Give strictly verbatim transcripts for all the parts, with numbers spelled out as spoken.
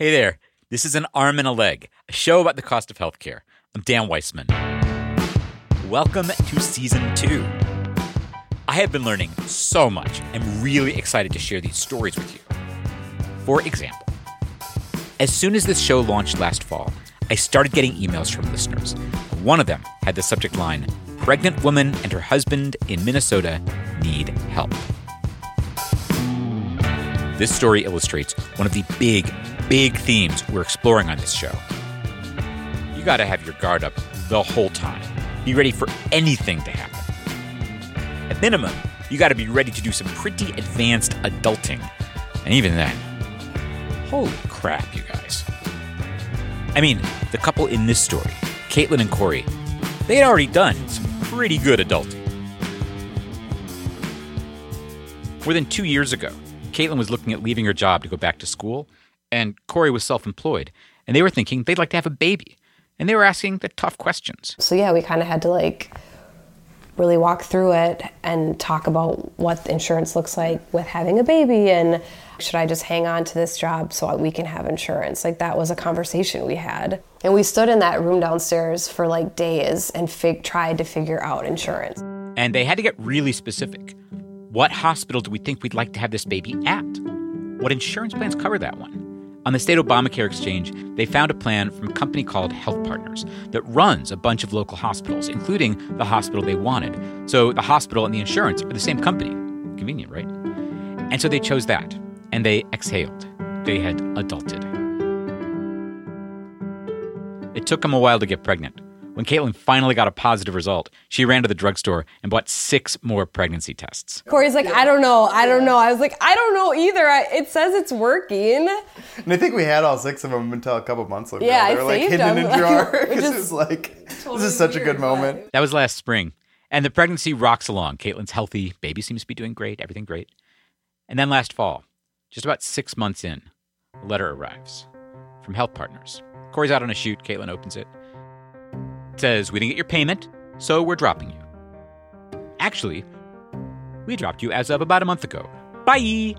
Hey there, this is An Arm and a Leg, a show about the cost of healthcare. I'm Dan Weissman. Welcome to Season two. I have been learning so much. I'm really excited to share these stories with you. For example, as soon as this show launched last fall, I started getting emails from listeners. One of them had the subject line, "Pregnant woman and her husband in Minnesota need help." This story illustrates one of the big, big themes we're exploring on this show. You gotta have your guard up the whole time. Be ready for anything to happen. At minimum, you gotta be ready to do some pretty advanced adulting. And even then, holy crap, you guys. I mean, the couple in this story, Caitlin and Corey, they had already done some pretty good adulting. More than two years ago, Caitlin was looking at leaving her job to go back to school, and Corey was self-employed, and they were thinking they'd like to have a baby, and they were asking the tough questions. So yeah, we kind of had to like really walk through it and talk about what the insurance looks like with having a baby, and should I just hang on to this job so we can have insurance? Like that was a conversation we had. And we stood in that room downstairs for like days and fig- tried to figure out insurance. And they had to get really specific. What hospital do we think we'd like to have this baby at? What insurance plans cover that one? On the state Obamacare exchange, they found a plan from a company called Health Partners that runs a bunch of local hospitals, including the hospital they wanted. So the hospital and the insurance are the same company. Convenient, right? And so they chose that, and they exhaled. They had adulted. It took them a while to get pregnant. When Caitlin finally got a positive result, she ran to the drugstore and bought six more pregnancy tests. Corey's like, I don't know, I don't know. I was like, I don't know either. I, it says it's working. And I think we had all six of them until a couple months ago. Yeah, they I were like saved hidden them. in a drawer Which because is it was like, totally this is such weird, a good moment. That was last spring. And the pregnancy rocks along. Caitlin's healthy. Baby seems to be doing great. Everything great. And then last fall, just about six months in, a letter arrives from Health Partners. Corey's out on a shoot. Caitlin opens it. It says, we didn't get your payment, so we're dropping you. Actually, we dropped you as of about a month ago. Bye!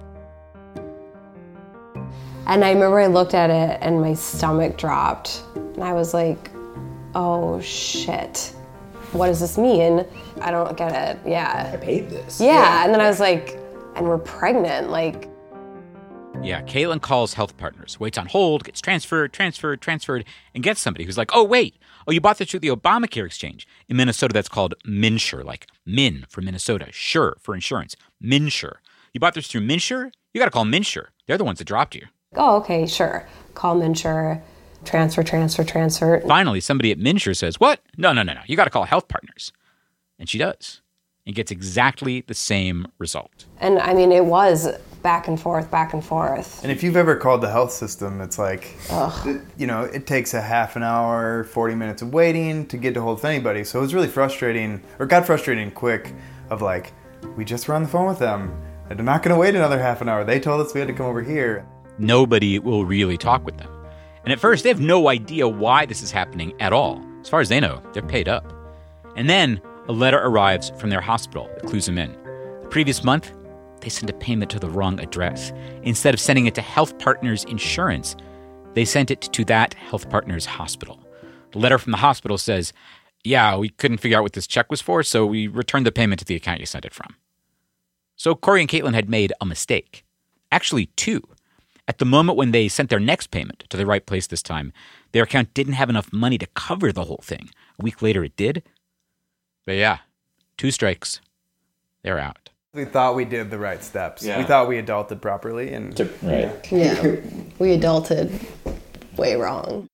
And I remember I looked at it and my stomach dropped. And I was like, oh shit. What does this mean? I don't get it. Yeah. I paid this. Yeah. yeah. And then I was like, and we're pregnant. Like, Yeah, Caitlin calls Health Partners, waits on hold, gets transferred, transferred, transferred, and gets somebody who's like, oh, wait, oh, you bought this through the Obamacare exchange. In Minnesota, that's called MNsure, like Min for Minnesota, Sure for insurance, MNsure. You bought this through MNsure? You got to call MNsure. They're the ones that dropped you. oh, okay, sure. Call MNsure, transfer, transfer, transfer. Finally, somebody at MNsure says, what? No, no, no, no. You got to call Health Partners. And she does. And gets exactly the same result. And I mean, it was back and forth, back and forth. And if you've ever called the health system, it's like, it, you know, it takes a half an hour, forty minutes of waiting to get to hold with anybody. So it was really frustrating, or got frustrating quick, of like, we just were on the phone with them. And I'm not going to wait another half an hour. They told us we had to come over here. Nobody will really talk with them. And at first, they have no idea why this is happening at all. As far as they know, they're paid up. And then a letter arrives from their hospital that clues them in. The previous month, they sent a payment to the wrong address. Instead of sending it to Health Partners Insurance, they sent it to that Health Partners hospital. The letter from the hospital says, yeah, we couldn't figure out what this check was for, so we returned the payment to the account you sent it from. So Corey and Caitlin had made a mistake. Actually, two. At the moment when they sent their next payment to the right place this time, their account didn't have enough money to cover the whole thing. A week later, it did. But yeah, two strikes. They're out. We thought we did the right steps. Yeah. We thought we adulted properly. And Right. Yeah, we adulted way wrong.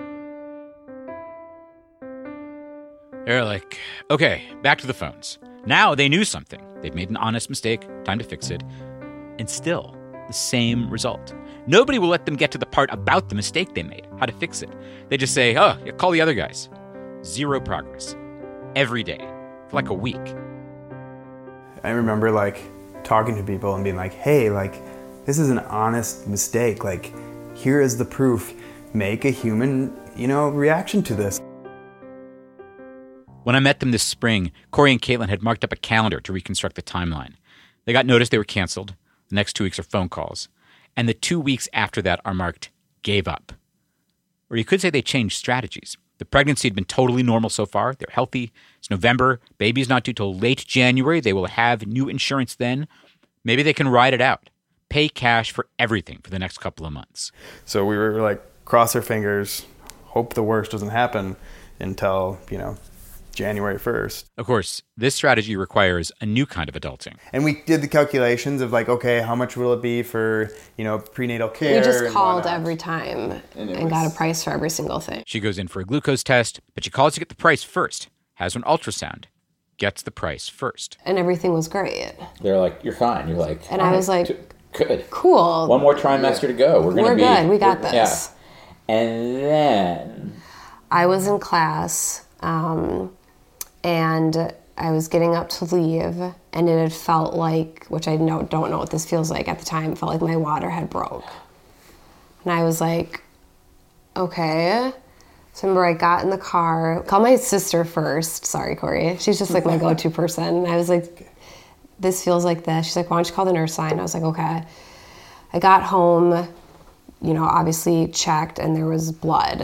They're like, okay, back to the phones. Now they knew something. They've made an honest mistake. Time to fix it. And still, the same result. Nobody will let them get to the part about the mistake they made, how to fix it. They just say, oh, yeah, call the other guys. Zero progress. Every day. For like a week. I remember like talking to people and being like, hey, like, this is an honest mistake. Like, here is the proof. Make a human, you know, reaction to this. When I met them this spring, Corey and Caitlin had marked up a calendar to reconstruct the timeline. They got notice they were canceled. The next two weeks are phone calls. And the two weeks after that are marked gave up. Or you could say they changed strategies. The pregnancy had been totally normal so far. They're healthy. It's November. Baby's not due till late January. They will have new insurance then. Maybe they can ride it out. Pay cash for everything for the next couple of months. So we were like, cross our fingers, hope the worst doesn't happen until, you know, January first. Of course, this strategy requires a new kind of adulting. And we did the calculations of like, okay, how much will it be for, you know, prenatal care? We just and called whatnot. every time And and, it was- got a price for every single thing. She goes in for a glucose test, but she calls to get the price first, has an ultrasound, gets the price first. And everything was great. They're like, you're fine. You're like, And I was "All right, like, t- good. Cool. One more trimester to go. We're gonna We're be good. We got we're- this. Yeah. And then I was in class, um, and I was getting up to leave, and it had felt like, which I know, don't know what this feels like at the time, it felt like my water had broke. And I was like, okay. So remember I got in the car, called my sister first. Sorry, Corey. She's just like my go-to person. And I was like, this feels like this. She's like, why don't you call the nurse line? I was like, okay. I got home, you know, obviously checked, and there was blood.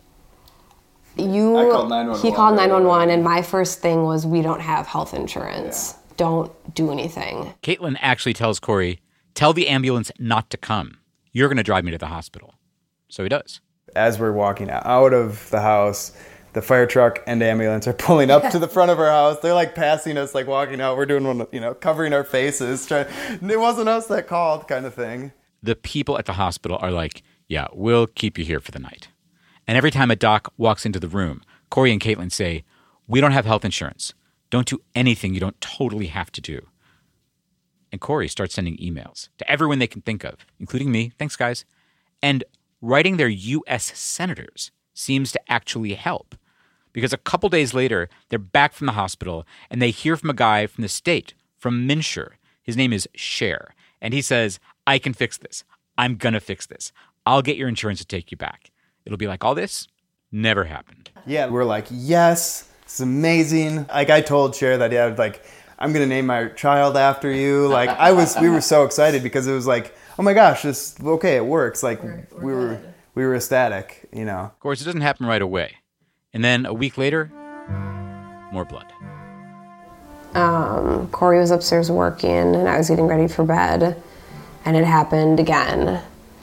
You, I called nine one one he called right nine one one, away. and my first thing was, we don't have health insurance. Don't do anything. Caitlin actually tells Corey, tell the ambulance not to come. You're going to drive me to the hospital. So he does. As we're walking out of the house, the fire truck and ambulance are pulling up to the front of our house. They're like passing us, like walking out. We're doing one, you know, covering our faces. Trying, it wasn't us that called, kind of thing. The people at the hospital are like, yeah, we'll keep you here for the night. And every time a doc walks into the room, Corey and Caitlin say, we don't have health insurance. Don't do anything you don't totally have to do. And Corey starts sending emails to everyone they can think of, including me. Thanks, guys. And writing their U S senators seems to actually help. Because a couple days later, they're back from the hospital, and they hear from a guy from the state, from Minshur. His name is Cher. And he says, I can fix this. I'm going to fix this. I'll get your insurance to take you back. It'll be like all this never happened. Yeah, we're like, yes, it's amazing. Like I told Cher that, yeah, like, I'm going to name my child after you. Like I was, we were so excited because it was like, oh my gosh, this, okay, it works. Like We're- we're we were, good. we were ecstatic, you know. Of course, it doesn't happen right away. And then a week later, more blood. Um, Corey was upstairs working, and I was getting ready for bed, and it happened again.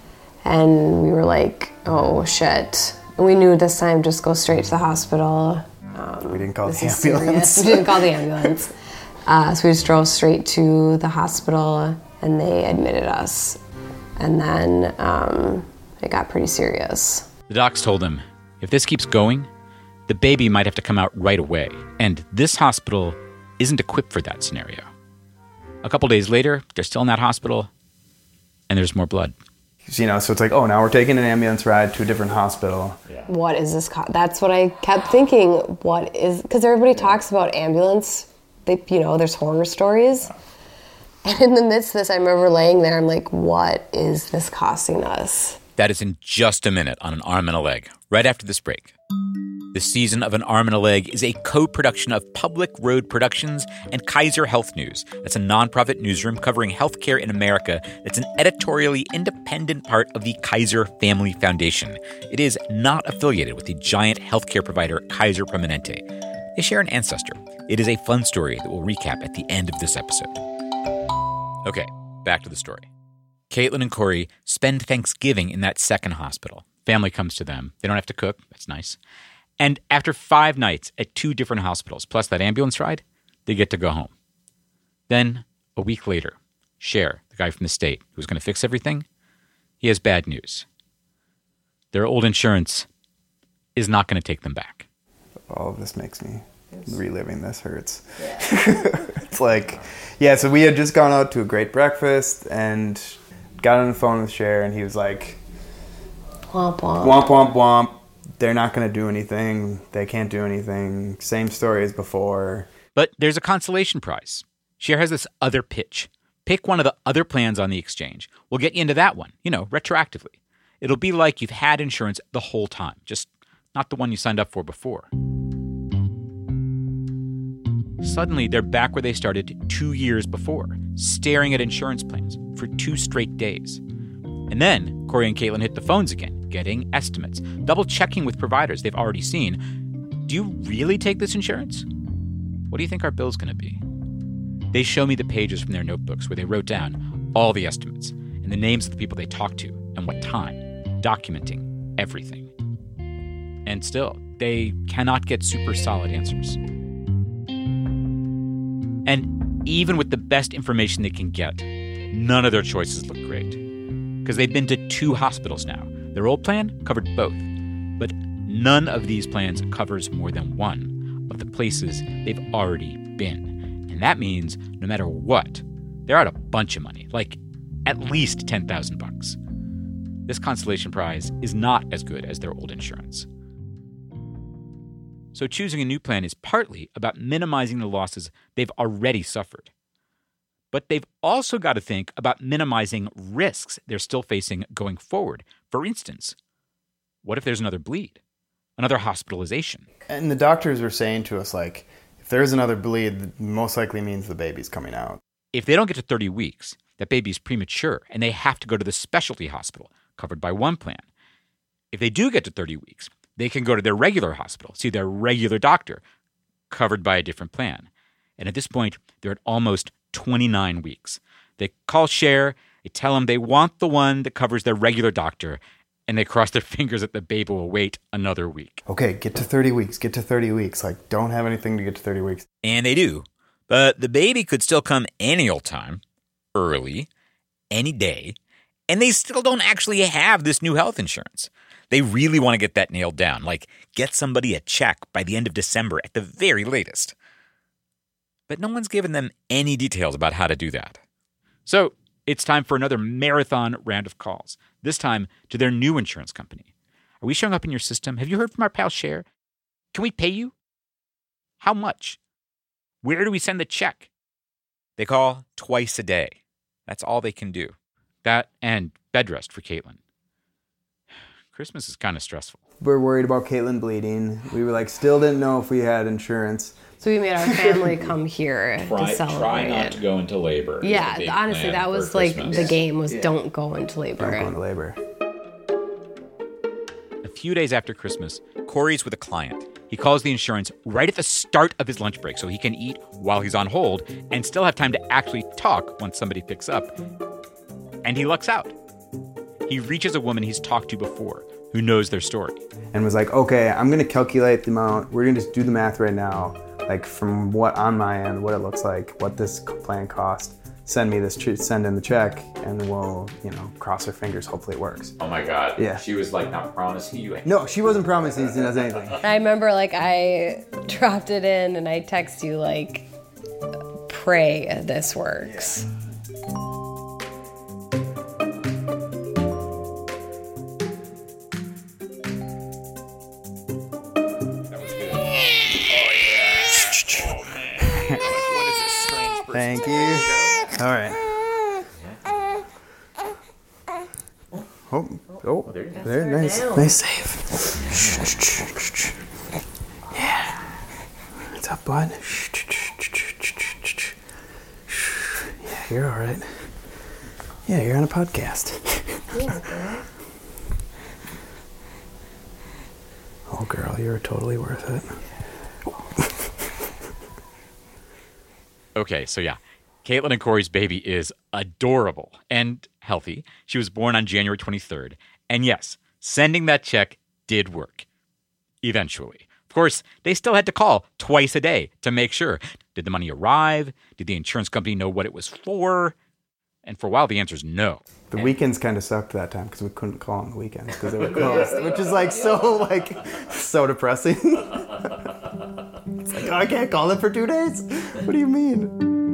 And we were like, oh shit. And we knew this time, just go straight to the hospital. Um, We didn't call this the is serious. ambulance. We didn't call the ambulance. Uh, so we just drove straight to the hospital, and they admitted us. And then um, it got pretty serious. The docs told him, if this keeps going, the baby might have to come out right away. And this hospital isn't equipped for that scenario. A couple days later, they're still in that hospital, and there's more blood. You know, so it's like, oh, now we're taking an ambulance ride to a different hospital. What is this? Co- That's what I kept thinking. What is, because everybody talks about ambulance. They, you know, there's horror stories. And in the midst of this, I remember laying there. I'm like, what is this costing us? That is in just a minute on An Arm and a Leg, right after this break. This season of An Arm and a Leg is a co-production of Public Road Productions and Kaiser Health News. That's a nonprofit newsroom covering healthcare in America that's an editorially independent part of the Kaiser Family Foundation. It is not affiliated with the giant healthcare provider Kaiser Permanente. They share an ancestor. It is a fun story that we'll recap at the end of this episode. Okay, back to the story. Caitlin and Corey spend Thanksgiving in that second hospital. Family comes to them. They don't have to cook. That's nice. And after five nights at two different hospitals, plus that ambulance ride, they get to go home. Then, a week later, Cher, the guy from the state who was going to fix everything, he has bad news. Their old insurance is not going to take them back. All of this makes me, reliving this hurts. It's like, yeah, so we had just gone out to a great breakfast and got on the phone with Cher, and he was like, Womp womp. womp, womp, womp. They're not going to do anything. They can't do anything. Same story as before. But there's a consolation prize. Cher has this other pitch. Pick one of the other plans on the exchange. We'll get you into that one, you know, retroactively. It'll be like you've had insurance the whole time, just not the one you signed up for before. Suddenly, they're back where they started two years before, staring at insurance plans for two straight days. And then Corey and Caitlin hit the phones again. getting estimates, double-checking with providers they've already seen. Do you really take this insurance? What do you think our bill's going to be? They show me the pages from their notebooks where they wrote down all the estimates and the names of the people they talked to and what time, documenting everything. And still, they cannot get super solid answers. And even with the best information they can get, none of their choices look great. Because they've been to two hospitals now. Their old plan covered both. But none of these plans covers more than one of the places they've already been. And that means no matter what, they're out a bunch of money, like at least ten thousand bucks. This consolation prize is not as good as their old insurance. So choosing a new plan is partly about minimizing the losses they've already suffered. But they've also got to think about minimizing risks they're still facing going forward. For instance, what if there's another bleed, another hospitalization? And the doctors were saying to us, like, if there's another bleed, it most likely means the baby's coming out. If they don't get to thirty weeks, that baby's premature and they have to go to the specialty hospital covered by one plan. If they do get to thirty weeks, they can go to their regular hospital, see their regular doctor, covered by a different plan. And at this point, they're at almost twenty-nine weeks. They call Share, they tell them they want the one that covers their regular doctor, and they cross their fingers that the baby will wait another week. Okay, get to thirty weeks, get to thirty weeks. Like, don't have anything to get to thirty weeks. And they do. But the baby could still come any old time, early, any day, and they still don't actually have this new health insurance. They really want to get that nailed down, like get somebody a check by the end of December at the very latest. But no one's given them any details about how to do that. So it's time for another marathon round of calls, this time to their new insurance company. Are we showing up in your system? Have you heard from our pal Share? Can we pay you? How much? Where do we send the check? They call twice a day. That's all they can do. That and bed rest for Caitlin. Christmas is kind of stressful. We're worried about Caitlin bleeding. We were like, still didn't know if we had insurance. So we made our family come here Try, to celebrate. try not it. to go into labor. is Yeah, the big honestly, plan that for was like Christmas. the game was Yeah. don't go into labor. Don't go into labor. A few days after Christmas, Corey's with a client. He calls the insurance right at the start of his lunch break so he can eat while he's on hold and still have time to actually talk once somebody picks up. And he lucks out. He reaches a woman he's talked to before who knows their story. And was like, okay, I'm going to calculate the amount. We're going to just do the math right now. Like from what on my end, what it looks like, what this plan cost. Send me this, send in the check, and we'll, you know, cross our fingers. Hopefully it works. Oh my God. Yeah. She was like not promising you. No, she wasn't promising us anything. I remember like I dropped it in and I text you like, pray this works. Thank you. All right. Oh, oh, there you go. there, nice, nice save. Yeah. What's up, bud? Yeah, you're all right. Yeah, you're on a podcast. Oh, girl, you're totally worth it. Okay, so yeah, Caitlin and Corey's baby is adorable and healthy. She was born on January twenty-third. And yes, sending that check did work. Eventually. Of course, they still had to call twice a day to make sure. Did the money arrive? Did the insurance company know what it was for? And for a while, the answer is no. The weekends kind of sucked that time because we couldn't call on the weekends because they were closed, which is like so like so depressing. It's like, oh, I can't call them for two days. What do you mean?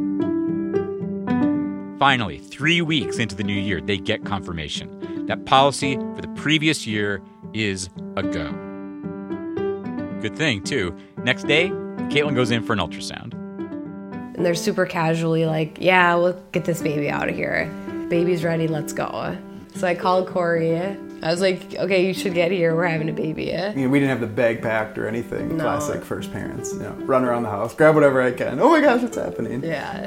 Finally, three weeks into the new year, they get confirmation. That policy for the previous year is a go. Good thing, too. Next day, Caitlin goes in for an ultrasound. And they're super casually like, yeah, we'll get this baby out of here. Baby's ready, let's go. So I called Corey. I was like, okay, you should get here. We're having a baby. I mean, we didn't have the bag packed or anything. No. Classic first parents. You know, run around the house, grab whatever I can. Oh my gosh, what's happening? Yeah.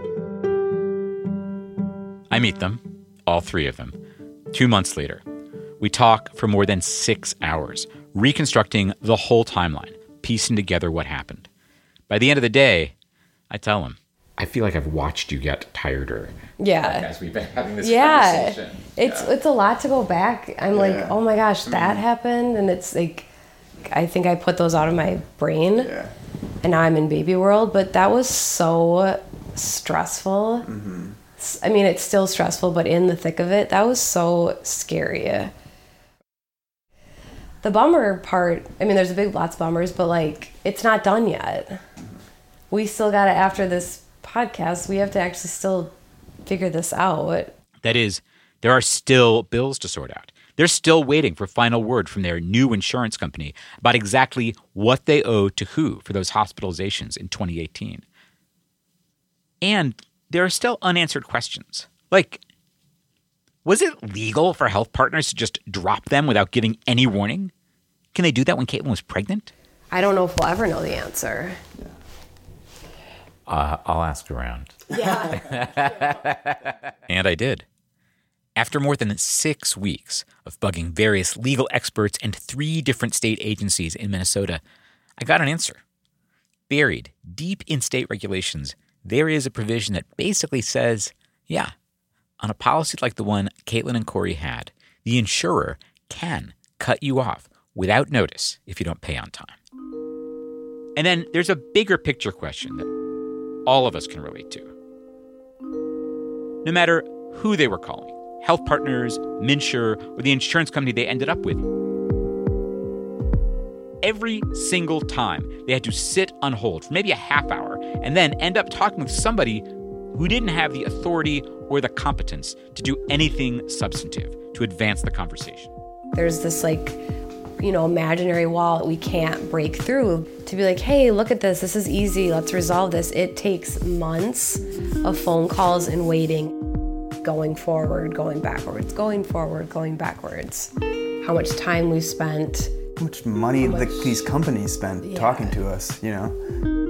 I meet them, all three of them, two months later. We talk for more than six hours, reconstructing the whole timeline, piecing together what happened. By the end of the day, I tell him, I feel like I've watched you get tireder. Yeah. Like, as we've been having this yeah. conversation. It's yeah. it's a lot to go back. I'm yeah. like, oh my gosh, that mm-hmm. happened. And it's like, I think I put those out of my brain. Yeah. And now I'm in baby world. But that was so stressful. Mm-hmm. I mean, it's still stressful, but in the thick of it, that was so scary. The bummer part, I mean, there's a big, lots of bummers, but like, it's not done yet. We still got to, after this podcast, we have to actually still figure this out. That is, there are still bills to sort out. They're still waiting for final word from their new insurance company about exactly what they owe to who for those hospitalizations in twenty eighteen. And there are still unanswered questions. Like, was it legal for Health Partners to just drop them without giving any warning? Can they do that when Caitlin was pregnant? I don't know if we'll ever know the answer. Uh, I'll ask around. Yeah. And I did. After more than six weeks of bugging various legal experts and three different state agencies in Minnesota, I got an answer. Buried deep in state regulations, there is a provision that basically says, yeah, on a policy like the one Caitlin and Corey had, the insurer can cut you off without notice if you don't pay on time. And then there's a bigger picture question that all of us can relate to. No matter who they were calling, Health Partners, MNsure, or the insurance company they ended up with, every single time they had to sit on hold for maybe a half hour and then end up talking with somebody who didn't have the authority or the competence to do anything substantive to advance the conversation. There's this like, you know, imaginary wall that we can't break through to be like, hey, look at this. This is easy. Let's resolve this. It takes months of phone calls and waiting, going forward, going backwards, going forward, going backwards. How much time we spent. How much money How much, the, these companies spend yeah. talking to us, you know?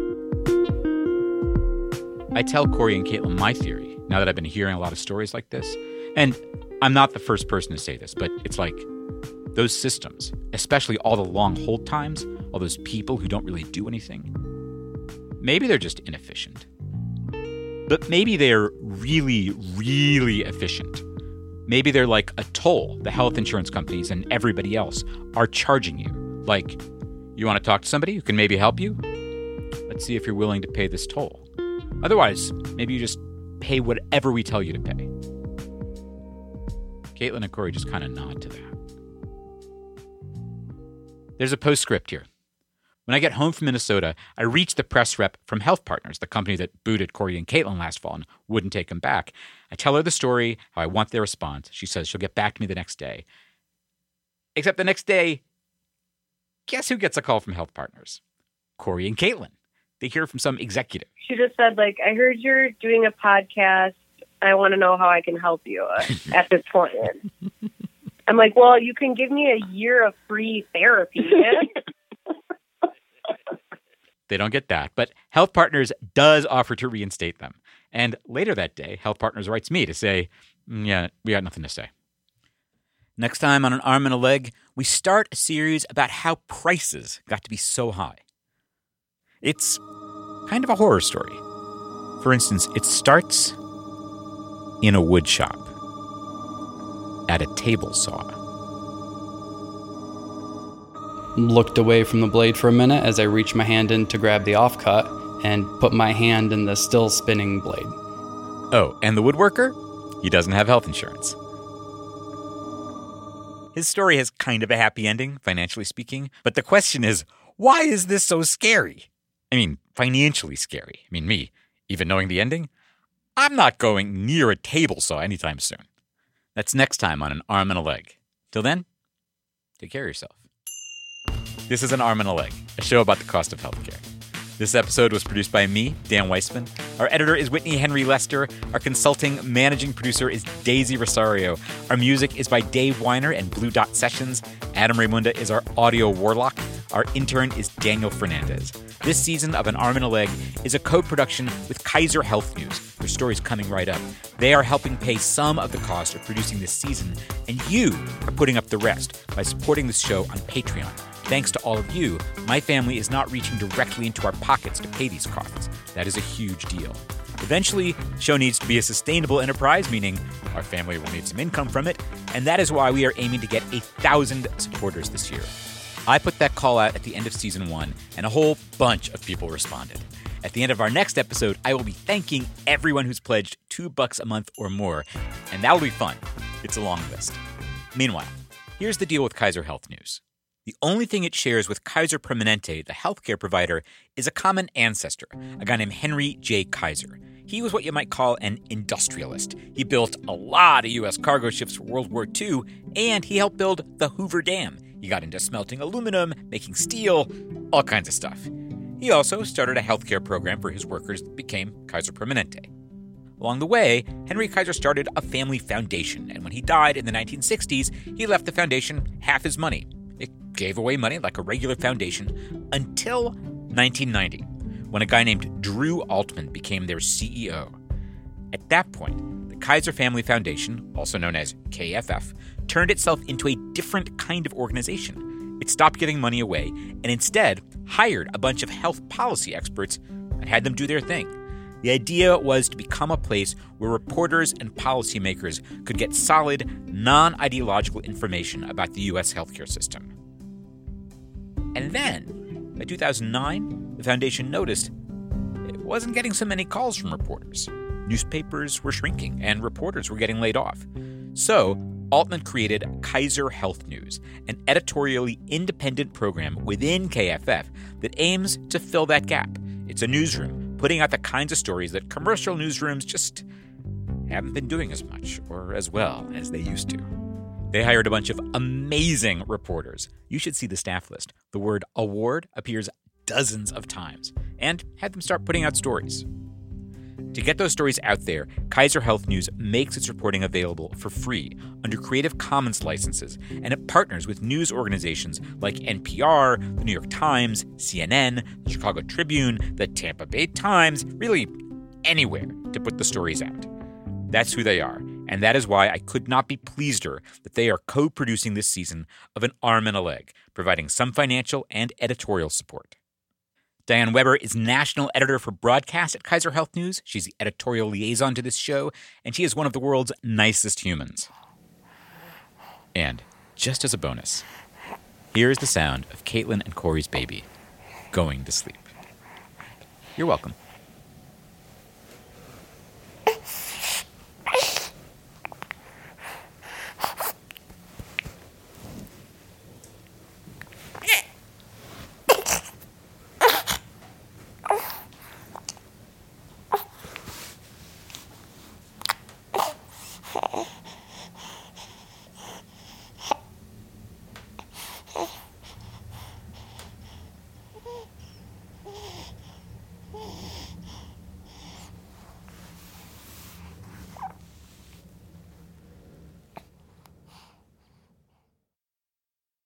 I tell Corey and Caitlin my theory now that I've been hearing a lot of stories like this. And I'm not the first person to say this, but it's like those systems, especially all the long hold times, all those people who don't really do anything, maybe they're just inefficient. But maybe they're really, really efficient. Maybe they're like a toll the health insurance companies and everybody else are charging you. Like, you want to talk to somebody who can maybe help you? Let's see if you're willing to pay this toll. Otherwise, maybe you just pay whatever we tell you to pay. Caitlin and Corey just kind of nod to that. There's a postscript here. When I get home from Minnesota, I reach the press rep from Health Partners, the company that booted Corey and Caitlin last fall and wouldn't take them back. I tell her the story, how I want their response. She says she'll get back to me the next day. Except the next day, guess who gets a call from Health Partners? Corey and Caitlin. They hear from some executive. She just said, like, I heard you're doing a podcast. I want to know how I can help you uh, at this point. I'm like, well, you can give me a year of free therapy. They don't get that, but Health Partners does offer to reinstate them. And later that day, Health Partners writes me to say, mm, yeah, we got nothing to say. Next time on An Arm and a Leg, we start a series about how prices got to be so high. It's kind of a horror story. For instance, it starts in a wood shop at a table saw. Looked away from the blade for a minute as I reached my hand in to grab the offcut and put my hand in the still spinning blade. Oh, and the woodworker? He doesn't have health insurance. His story has kind of a happy ending, financially speaking, but the question is, why is this so scary? I mean, financially scary. I mean, me, even knowing the ending, I'm not going near a table saw anytime soon. That's next time on An Arm and a Leg. Till then, take care of yourself. This is An Arm and a Leg, a show about the cost of healthcare. This episode was produced by me, Dan Weissman. Our editor is Whitney Henry Lester. Our consulting managing producer is Daisy Rosario. Our music is by Dave Weiner and Blue Dot Sessions. Adam Raymunda is our audio warlock. Our intern is Daniel Fernandez. This season of An Arm and a Leg is a co-production with Kaiser Health News, Their story's coming right up. They are helping pay some of the cost of producing this season, and you are putting up the rest by supporting this show on Patreon. Thanks to all of you, my family is not reaching directly into our pockets to pay these costs. That is a huge deal. Eventually, the show needs to be a sustainable enterprise, meaning our family will need some income from it, and that is why we are aiming to get a thousand supporters this year. I put that call out at the end of season one, and a whole bunch of people responded. At the end of our next episode, I will be thanking everyone who's pledged two bucks a month or more, and that'll be fun. It's a long list. Meanwhile, here's the deal with Kaiser Health News. The only thing it shares with Kaiser Permanente, the healthcare provider, is a common ancestor, a guy named Henry J. Kaiser. He was what you might call an industrialist. He built a lot of U S cargo ships for World War Two, and he helped build the Hoover Dam. He got into smelting aluminum, making steel, all kinds of stuff. He also started a healthcare program for his workers that became Kaiser Permanente. Along the way, Henry Kaiser started a family foundation, and when he died in the nineteen sixties, he left the foundation half his money. It gave away money like a regular foundation until nineteen ninety, when a guy named Drew Altman became their C E O. At that point, the Kaiser Family Foundation, also known as K F F, turned itself into a different kind of organization. It stopped giving money away and instead hired a bunch of health policy experts and had them do their thing. The idea was to become a place where reporters and policymakers could get solid, non-ideological information about the U S healthcare system. And then, by two thousand nine, the foundation noticed it wasn't getting so many calls from reporters. Newspapers were shrinking, and reporters were getting laid off. So, Altman created Kaiser Health News, an editorially independent program within K F F that aims to fill that gap. It's a newsroom putting out the kinds of stories that commercial newsrooms just haven't been doing as much or as well as they used to. They hired a bunch of amazing reporters. You should see the staff list. The word award appears dozens of times, and had them start putting out stories. To get those stories out there, Kaiser Health News makes its reporting available for free under Creative Commons licenses, and it partners with news organizations like N P R, the New York Times, C N N, the Chicago Tribune, the Tampa Bay Times, really anywhere to put the stories out. That's who they are, and that is why I could not be pleaser that they are co-producing this season of An Arm and a Leg, providing some financial and editorial support. Diane Weber is national editor for broadcast at Kaiser Health News. She's the editorial liaison to this show, and she is one of the world's nicest humans. And just as a bonus, here is the sound of Caitlin and Corey's baby going to sleep. You're welcome.